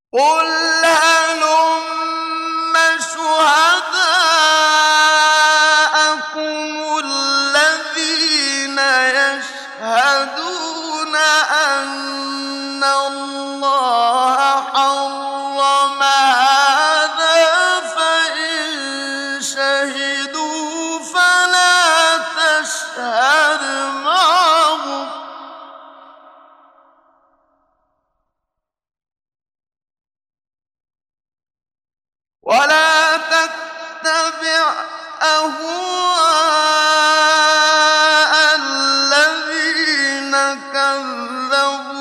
قُلْ هَلُمَّ شُهَدَاءَكُمُ الَّذِينَ يَشْهَدُونَ أَنَّ اللَّهَ حَرَّمَ هَٰذَا ۖ فَإِن شَهِدُوا فَلَا تَشْهَدْ مَعَهُمْ ۚ وَلَا تَتَّبِعْ أَهْوَاءَ الَّذِينَ كَذَّبُوا